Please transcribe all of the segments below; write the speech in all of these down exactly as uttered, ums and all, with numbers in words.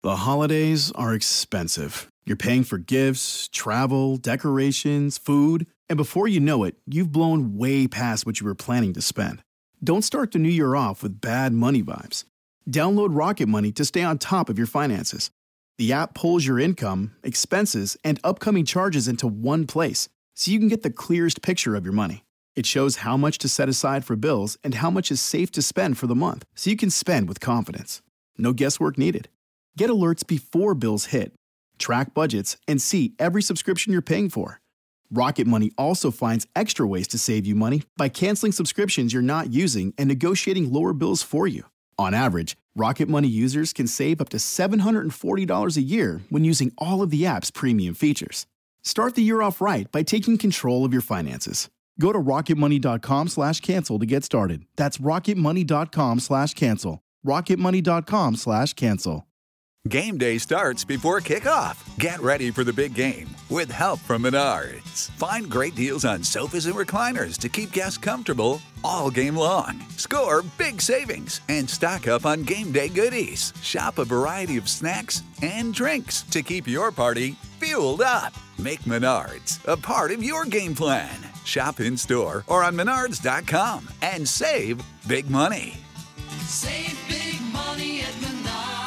The holidays are expensive. You're paying for gifts, travel, decorations, food, and before you know it, you've blown way past what you were planning to spend. Don't start the new year off with bad money vibes. Download Rocket Money to stay on top of your finances. The app pulls your income, expenses, and upcoming charges into one place, so you can get the clearest picture of your money. It shows how much to set aside for bills and how much is safe to spend for the month, so you can spend with confidence. No guesswork needed. Get alerts before bills hit. Track budgets and see every subscription you're paying for. Rocket Money also finds extra ways to save you money by canceling subscriptions you're not using and negotiating lower bills for you. On average, Rocket Money users can save up to seven hundred forty dollars a year when using all of the app's premium features. Start the year off right by taking control of your finances. Go to rocketmoney.com slash cancel to get started. That's rocketmoney.com slash cancel. rocketmoney.com slash cancel. Game day starts before kickoff. Get ready for the big game with help from Menards. Find great deals on sofas and recliners to keep guests comfortable all game long. Score big savings and stock up on game day goodies. Shop a variety of snacks and drinks to keep your party fueled up. Make Menards a part of your game plan. Shop in store or on menards dot com and save big money. Save big money at Menards.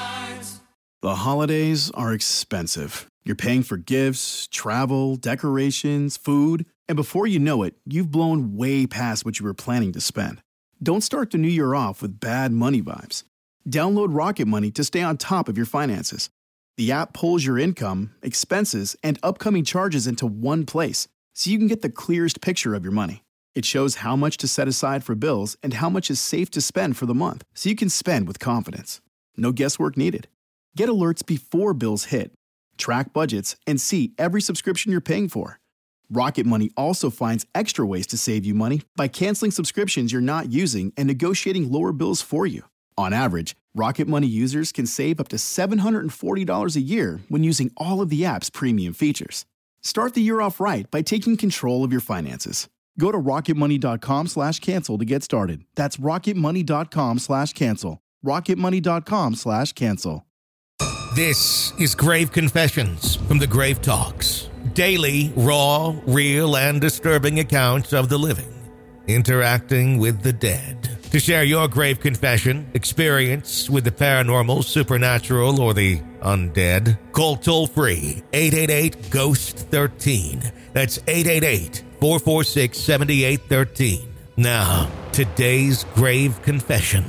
The holidays are expensive. You're paying for gifts, travel, decorations, food, and before you know it, you've blown way past what you were planning to spend. Don't start the new year off with bad money vibes. Download Rocket Money to stay on top of your finances. The app pulls your income, expenses, and upcoming charges into one place, so you can get the clearest picture of your money. It shows how much to set aside for bills and how much is safe to spend for the month, so you can spend with confidence. No guesswork needed. Get alerts before bills hit. Track budgets and see every subscription you're paying for. Rocket Money also finds extra ways to save you money by canceling subscriptions you're not using and negotiating lower bills for you. On average, Rocket Money users can save up to seven hundred forty dollars a year when using all of the app's premium features. Start the year off right by taking control of your finances. Go to rocketmoney.com slash cancel to get started. That's rocketmoney.com slash cancel. rocketmoney.com slash cancel. This is Grave Confessions from the Grave Talks. Daily, raw, real, and disturbing accounts of the living interacting with the dead. To share your grave confession, experience with the paranormal, supernatural, or the undead, call toll-free eight eight eight, ghost thirteen. That's eight eight eight, four four six, seven eight one three. Now, today's grave confession.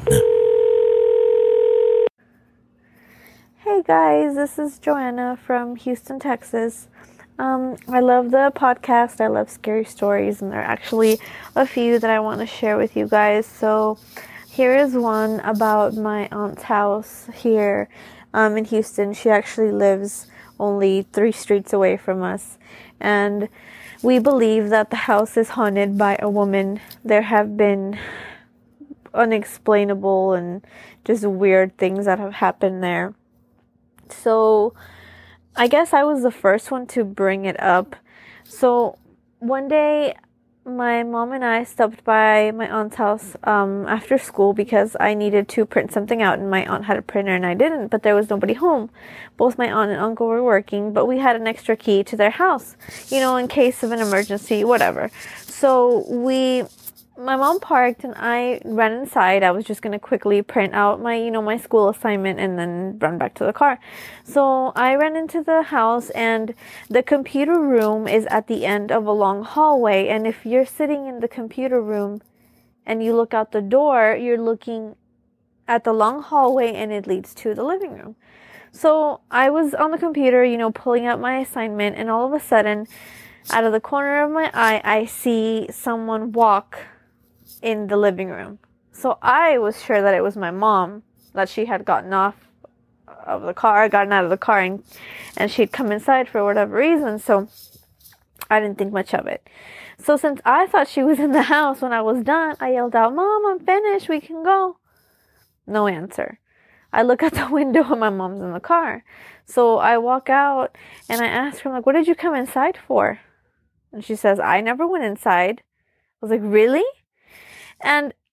Hey guys, this is Joanna from Houston, Texas. Um, I love the podcast. I love scary stories, and there are actually a few that I want to share with you guys. So here is one about my aunt's house here um, in Houston. She actually lives only three streets away from us, and we believe that the house is haunted by a woman. There have been unexplainable and just weird things that have happened there. So I guess I was the first one to bring it up. So one day my mom and I stopped by my aunt's house um, after school because I needed to print something out, and my aunt had a printer and I didn't, but there was nobody home. Both my aunt and uncle were working, but we had an extra key to their house, you know, in case of an emergency, whatever. So we... My mom parked and I ran inside. I was just going to quickly print out my, you know, my school assignment and then run back to the car. So I ran into the house, and the computer room is at the end of a long hallway. And if you're sitting in the computer room and you look out the door, you're looking at the long hallway and it leads to the living room. So I was on the computer, you know, pulling out my assignment, and all of a sudden, out of the corner of my eye, I see someone walk in the living room. So I was sure that it was my mom, that she had gotten off of the car, gotten out of the car, and, and she'd come inside for whatever reason. So I didn't think much of it. So since I thought she was in the house when I was done, I yelled out, "Mom, I'm finished. We can go." No answer. I look out the window and my mom's in the car. So I walk out and I ask her, I'm like, "What did you come inside for?" And she says, "I never went inside." I was like, "Really?" And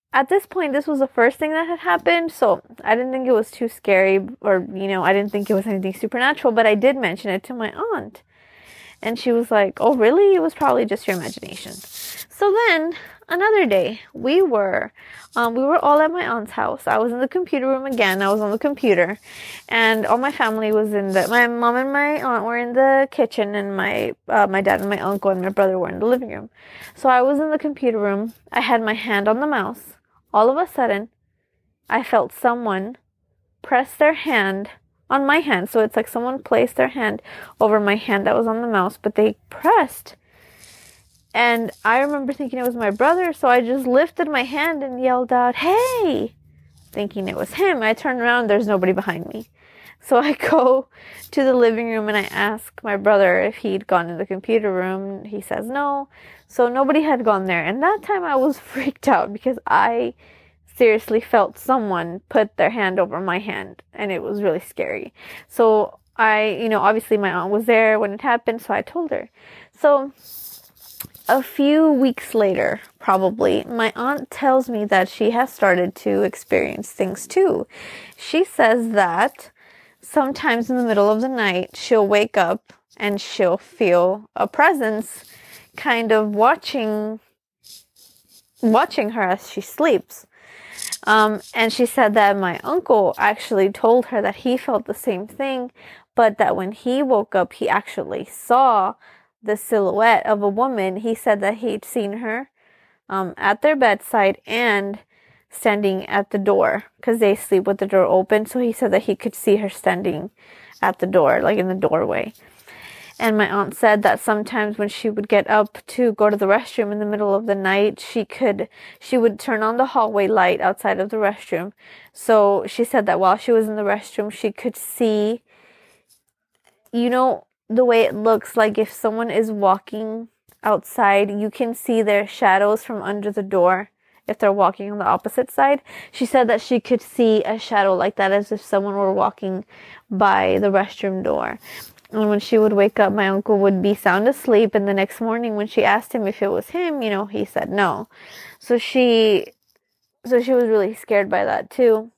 at this point, this was the first thing that had happened, so I didn't think it was too scary, or, you know, I didn't think it was anything supernatural, but I did mention it to my aunt. And she was like, oh, really? It was probably just your imagination. So then, another day, we were, um, we were all at my aunt's house. I was in the computer room again. I was on the computer. And all my family was in the, my mom and my aunt were in the kitchen, and my, uh, my dad and my uncle and my brother were in the living room. So I was in the computer room. I had my hand on the mouse. All of a sudden, I felt someone press their hand on my hand. So it's like someone placed their hand over my hand that was on the mouse, but they pressed. And I remember thinking it was my brother, so I just lifted my hand and yelled out, "Hey!" thinking it was him. I turned around, there's nobody behind me. So I go to the living room and I ask my brother if he'd gone in the computer room. He says no. So nobody had gone there. And that time I was freaked out because I seriously felt someone put their hand over my hand, and it was really scary. So I, you know, obviously my aunt was there when it happened, so I told her. So a few weeks later, probably, my aunt tells me that she has started to experience things too. She says that sometimes in the middle of the night, she'll wake up and she'll feel a presence kind of watching, watching her as she sleeps. Um, and she said that my uncle actually told her that he felt the same thing, but that when he woke up, he actually saw the silhouette of a woman. He said that he'd seen her um, at their bedside and standing at the door, because they sleep with the door open. So he said that he could see her standing at the door, like in the doorway. And my aunt said that sometimes when she would get up to go to the restroom in the middle of the night, she could, she would turn on the hallway light outside of the restroom. So she said that while she was in the restroom, she could see, you know, the way it looks like if someone is walking outside, you can see their shadows from under the door if they're walking on the opposite side. She said that she could see a shadow like that as if someone were walking by the restroom door. And when she would wake up, my uncle would be sound asleep. And the next morning when she asked him if it was him, you know, he said no. So she, so she was really scared by that too.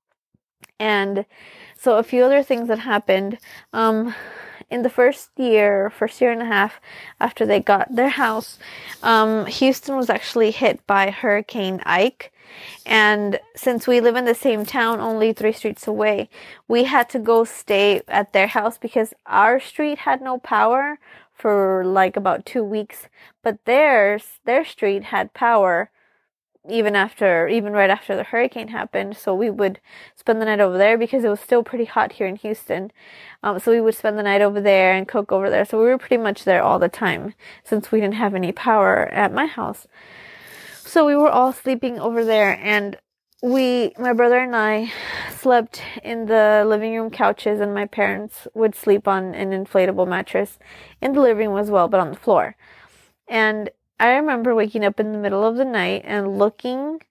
And so a few other things that happened, um, in the first year, first year and a half after they got their house, um, Houston was actually hit by Hurricane Ike. And since we live in the same town, only three streets away, we had to go stay at their house because our street had no power for like about two weeks. But theirs, their street had power even after, even right after the hurricane happened. So we would spend the night over there because it was still pretty hot here in Houston. Um, so we would spend the night over there and cook over there. So we were pretty much there all the time since we didn't have any power at my house. So we were all sleeping over there, and we, my brother and I, slept in the living room couches, and my parents would sleep on an inflatable mattress in the living room as well, but on the floor. And I remember waking up in the middle of the night and looking,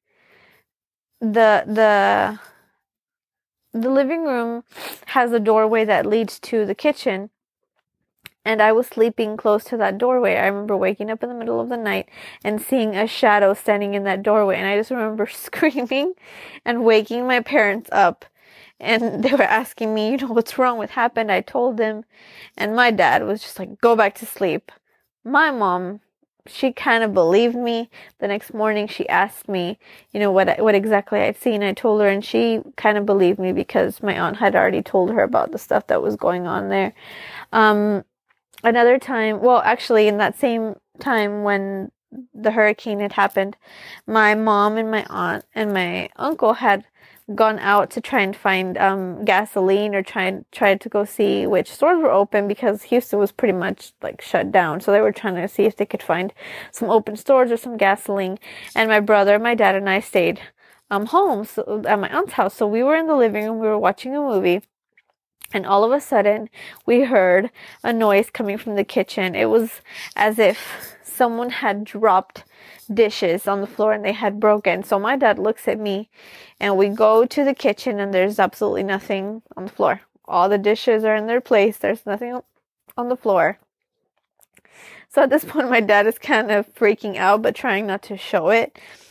the, the, the living room has a doorway that leads to the kitchen. And I was sleeping close to that doorway. I remember waking up in the middle of the night and seeing a shadow standing in that doorway. And I just remember screaming and waking my parents up. And they were asking me, you know, what's wrong? What happened? I told them. And my dad was just like, go back to sleep. My mom, she kind of believed me. The next morning she asked me, you know, what what exactly I'd seen. I told her, and she kind of believed me because my aunt had already told her about the stuff that was going on there. Um... Another time, well, actually, in that same time when the hurricane had happened, my mom and my aunt and my uncle had gone out to try and find um, gasoline or try, tried to go see which stores were open because Houston was pretty much like shut down. So they were trying to see if they could find some open stores or some gasoline. And my brother, my dad, and I stayed um, home so, at my aunt's house. So we were in the living room. We were watching a movie. And all of a sudden, we heard a noise coming from the kitchen. It was as if someone had dropped dishes on the floor and they had broken. So my dad looks at me, and we go to the kitchen, and there's absolutely nothing on the floor. All the dishes are in their place. There's nothing on the floor. So at this point, my dad is kind of freaking out, but trying not to show it.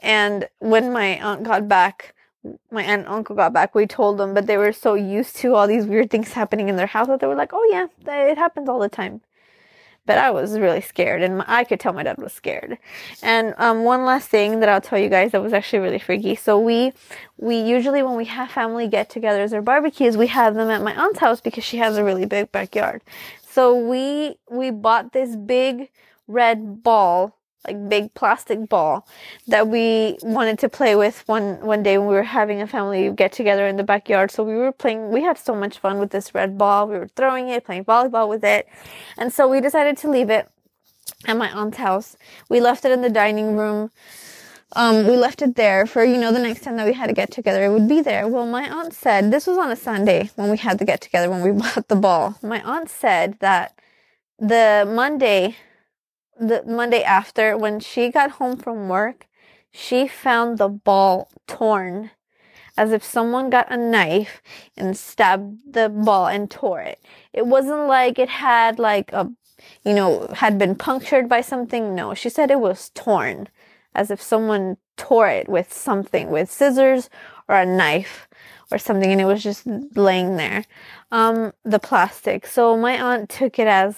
And when my aunt got back, my aunt and uncle got back, we told them, but they were so used to all these weird things happening in their house that they were like, oh yeah, it happens all the time. But I was really scared, and I could tell my dad was scared. And um, one last thing that I'll tell you guys that was actually really freaky. So we, we usually, when we have family get-togethers or barbecues, we have them at my aunt's house because she has a really big backyard. So we, we bought this big red ball, like big plastic ball, that we wanted to play with one, one day when we were having a family get-together in the backyard. So we were playing, we had so much fun with this red ball. We were throwing it, playing volleyball with it. And so we decided to leave it at my aunt's house. We left it in the dining room. Um, we left it there for, you know, the next time that we had a get-together, it would be there. Well, my aunt said, this was on a Sunday when we had the get-together, when we bought the ball. My aunt said that the Monday... the Monday after, when she got home from work, she found the ball torn, as if someone got a knife and stabbed the ball and tore it. It wasn't like it had like a, you know, had been punctured by something. No, she said it was torn, as if someone tore it with something, with scissors or a knife or something, and it was just laying there, um, the plastic. So my aunt took it as,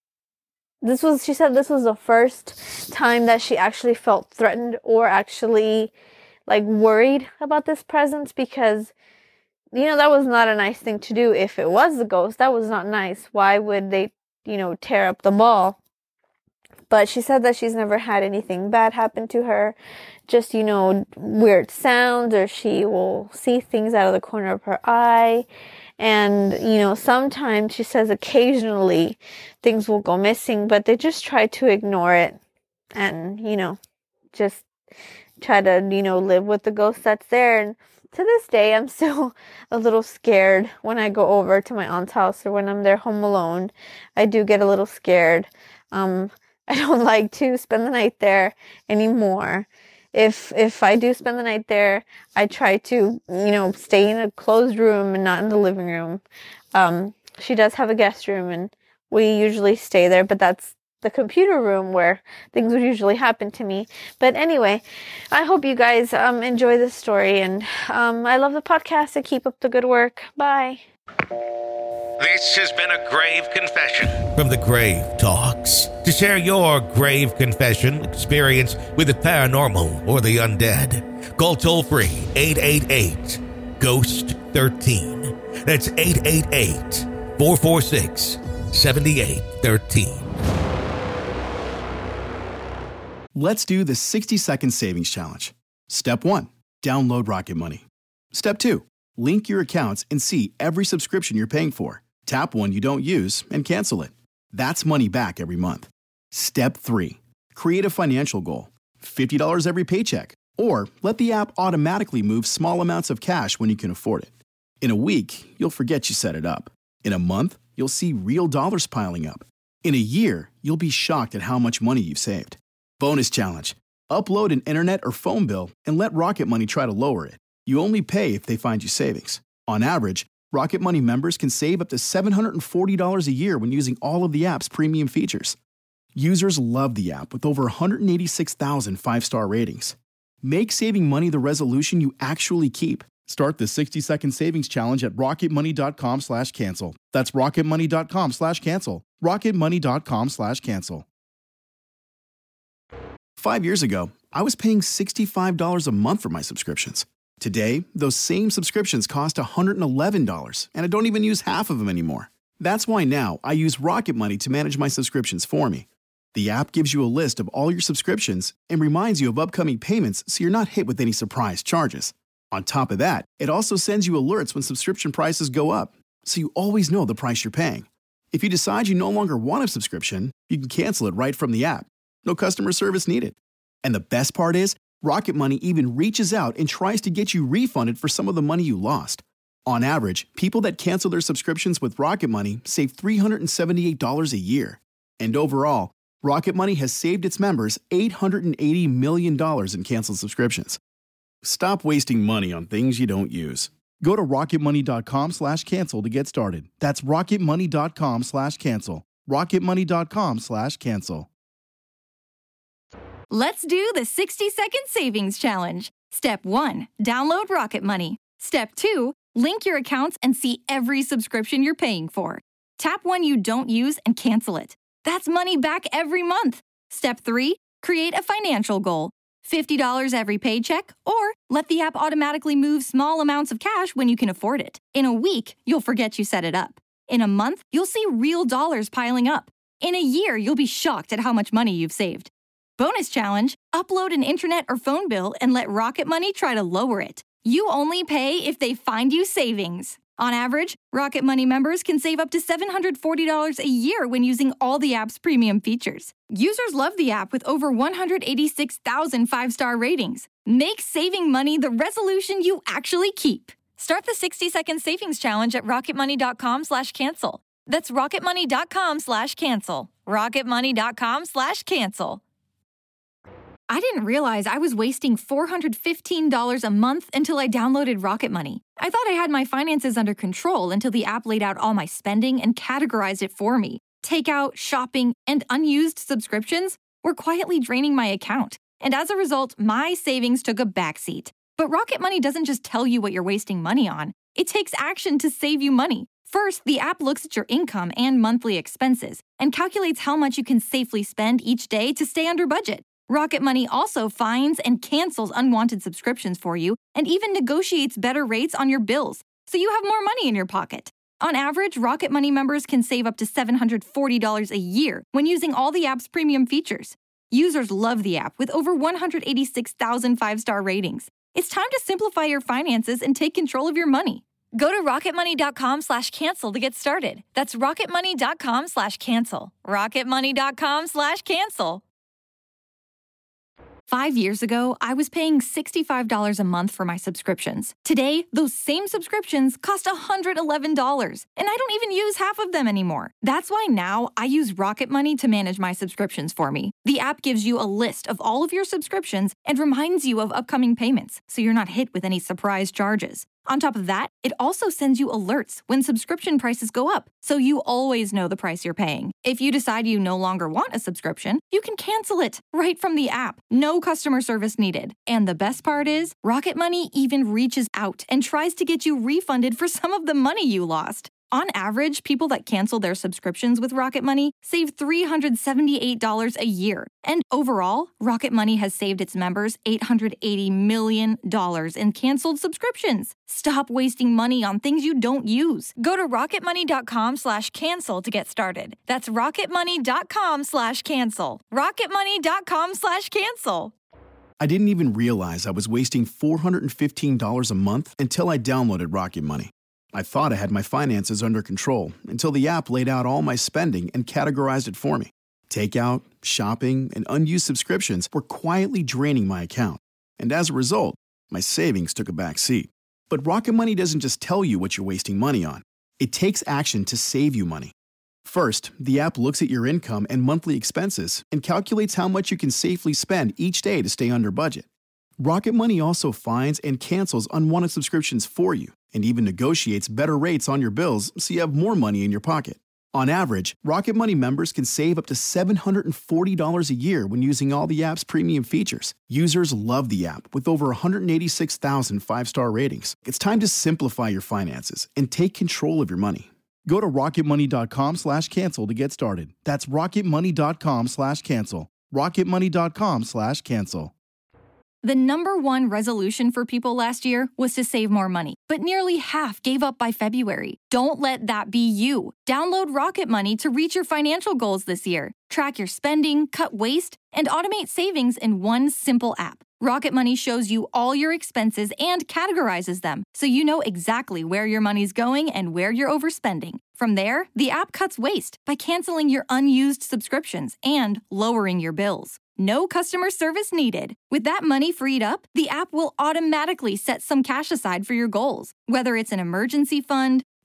This was, she said this was the first time that she actually felt threatened or actually, like, worried about this presence, because, you know, that was not a nice thing to do. If it was the ghost, that was not nice. Why would they, you know, tear up the ball? But she said that she's never had anything bad happen to her. Just, you know, weird sounds, or she will see things out of the corner of her eye. And, you know, sometimes, she says occasionally things will go missing, but they just try to ignore it and, you know, just try to, you know, live with the ghost that's there. And to this day, I'm still a little scared when I go over to my aunt's house, or when I'm there home alone. I do get a little scared. Um, I don't like to spend the night there anymore. If if I do spend the night there, I try to, you know, stay in a closed room and not in the living room. Um, she does have a guest room, and we usually stay there, but that's the computer room where things would usually happen to me. But anyway, I hope you guys um, enjoy this story, and um, I love the podcast, so keep up the good work. Bye. This has been a grave confession from the Grave Talks. To share your grave confession experience with the paranormal or the undead, call toll-free eight eight eight, ghost one three. That's eight eight eight, four four six, seven eight one three. Let's do the sixty second savings challenge. Step one, download Rocket Money. Step two, link your accounts and see every subscription you're paying for. Tap one you don't use and cancel it. That's money back every month. Step three, create a financial goal. fifty dollars every paycheck. Or let the app automatically move small amounts of cash when you can afford it. In a week, you'll forget you set it up. In a month, you'll see real dollars piling up. In a year, you'll be shocked at how much money you've saved. Bonus challenge. Upload an internet or phone bill and let Rocket Money try to lower it. You only pay if they find you savings. On average, Rocket Money members can save up to seven hundred forty dollars a year when using all of the app's premium features. Users love the app with over one hundred eighty-six thousand five-star ratings. Make saving money the resolution you actually keep. Start the sixty second savings challenge at rocketmoney.com slash cancel. That's rocketmoney.com slash cancel. rocketmoney.com slash cancel. Five years ago, I was paying sixty-five dollars a month for my subscriptions. Today, those same subscriptions cost one hundred eleven dollars, and I don't even use half of them anymore. That's why now I use Rocket Money to manage my subscriptions for me. The app gives you a list of all your subscriptions and reminds you of upcoming payments, so you're not hit with any surprise charges. On top of that, it also sends you alerts when subscription prices go up, so you always know the price you're paying. If you decide you no longer want a subscription, you can cancel it right from the app. No customer service needed. And the best part is, Rocket Money even reaches out and tries to get you refunded for some of the money you lost. On average, people that cancel their subscriptions with Rocket Money save three hundred seventy-eight dollars a year. And overall, Rocket Money has saved its members eight hundred eighty million dollars in canceled subscriptions. Stop wasting money on things you don't use. Go to rocketmoney.com slash cancel to get started. That's rocketmoney.com slash cancel. rocketmoney.com slash cancel. Let's do the sixty second savings challenge. Step one, download Rocket Money. Step two, link your accounts and see every subscription you're paying for. Tap one you don't use and cancel it. That's money back every month. Step three, create a financial goal. fifty dollars every paycheck, or let the app automatically move small amounts of cash when you can afford it. In a week, you'll forget you set it up. In a month, you'll see real dollars piling up. In a year, you'll be shocked at how much money you've saved. Bonus challenge, upload an internet or phone bill and let Rocket Money try to lower it. You only pay if they find you savings. On average, Rocket Money members can save up to seven hundred forty dollars a year when using all the app's premium features. Users love the app with over one hundred eighty-six thousand five-star ratings. Make saving money the resolution you actually keep. Start the sixty second savings challenge at rocketmoney.com slash cancel. That's rocketmoney.com slash cancel. rocketmoney.com slash cancel. I didn't realize I was wasting four hundred fifteen dollars a month until I downloaded Rocket Money. I thought I had my finances under control until the app laid out all my spending and categorized it for me. Takeout, shopping, and unused subscriptions were quietly draining my account. And as a result, my savings took a backseat. But Rocket Money doesn't just tell you what you're wasting money on. It takes action to save you money. First, the app looks at your income and monthly expenses and calculates how much you can safely spend each day to stay under budget. Rocket Money also finds and cancels unwanted subscriptions for you and even negotiates better rates on your bills, so you have more money in your pocket. On average, Rocket Money members can save up to seven hundred forty dollars a year when using all the app's premium features. Users love the app with over one hundred eighty-six thousand five-star ratings. It's time to simplify your finances and take control of your money. Go to rocketmoney.com slash cancel to get started. That's rocketmoney.com slash cancel. rocketmoney.com slash cancel. Five years ago, I was paying sixty-five dollars a month for my subscriptions. Today, those same subscriptions cost one hundred eleven dollars, and I don't even use half of them anymore. That's why now I use Rocket Money to manage my subscriptions for me. The app gives you a list of all of your subscriptions and reminds you of upcoming payments, so you're not hit with any surprise charges. On top of that, it also sends you alerts when subscription prices go up, so you always know the price you're paying. If you decide you no longer want a subscription, you can cancel it right from the app. No customer service needed. And the best part is, Rocket Money even reaches out and tries to get you refunded for some of the money you lost. On average, people that cancel their subscriptions with Rocket Money save three hundred seventy-eight dollars a year. And overall, Rocket Money has saved its members eight hundred eighty million dollars in canceled subscriptions. Stop wasting money on things you don't use. Go to rocketmoney.com slash cancel to get started. That's rocketmoney.com slash cancel. rocketmoney.com slash cancel. I didn't even realize I was wasting four hundred fifteen dollars a month until I downloaded Rocket Money. I thought I had my finances under control until the app laid out all my spending and categorized it for me. Takeout, shopping, and unused subscriptions were quietly draining my account. And as a result, my savings took a back seat. But Rocket Money doesn't just tell you what you're wasting money on. It takes action to save you money. First, the app looks at your income and monthly expenses and calculates how much you can safely spend each day to stay under budget. Rocket Money also finds and cancels unwanted subscriptions for you and even negotiates better rates on your bills so you have more money in your pocket. On average, Rocket Money members can save up to seven hundred forty dollars a year when using all the app's premium features. Users love the app with over one hundred eighty-six thousand five-star ratings. It's time to simplify your finances and take control of your money. Go to rocketmoney.com slash cancel to get started. That's rocketmoney.com slash cancel. rocketmoney.com slash cancel. The number one resolution for people last year was to save more money, but nearly half gave up by February. Don't let that be you. Download Rocket Money to reach your financial goals this year. Track your spending, cut waste, and automate savings in one simple app. Rocket Money shows you all your expenses and categorizes them, so you know exactly where your money's going and where you're overspending. From there, the app cuts waste by canceling your unused subscriptions and lowering your bills. No customer service needed. With that money freed up, the app will automatically set some cash aside for your goals, whether it's an emergency fund,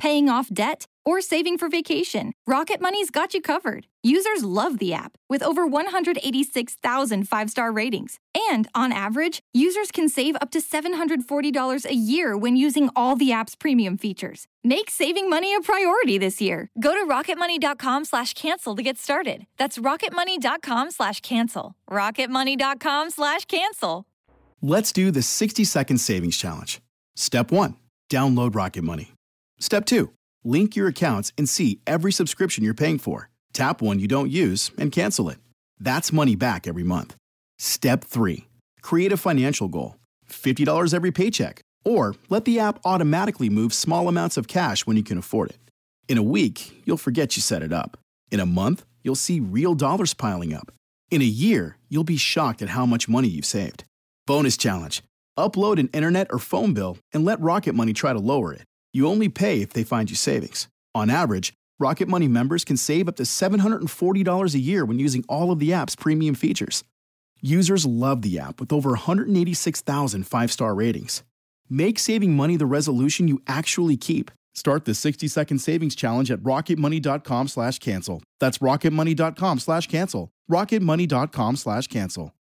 paying off debt, or saving for vacation, Rocket Money's got you covered. Users love the app with over one hundred eighty-six thousand five-star ratings. And on average, users can save up to seven hundred forty dollars a year when using all the app's premium features. Make saving money a priority this year. Go to rocketmoney.com slash cancel to get started. That's rocketmoney.com slash cancel. rocketmoney.com slash cancel. Let's do the sixty second savings challenge. Step one, download Rocket Money. Step two, link your accounts and see every subscription you're paying for. Tap one you don't use and cancel it. That's money back every month. Step three, create a financial goal. fifty dollars every paycheck. Or let the app automatically move small amounts of cash when you can afford it. In a week, you'll forget you set it up. In a month, you'll see real dollars piling up. In a year, you'll be shocked at how much money you've saved. Bonus challenge. Upload an internet or phone bill and let Rocket Money try to lower it. You only pay if they find you savings. On average, Rocket Money members can save up to seven hundred forty dollars a year when using all of the app's premium features. Users love the app with over one hundred eighty-six thousand five-star ratings. Make saving money the resolution you actually keep. Start the sixty second savings challenge at rocketmoney.com slash cancel. That's rocketmoney.com slash cancel. rocketmoney.com slash cancel.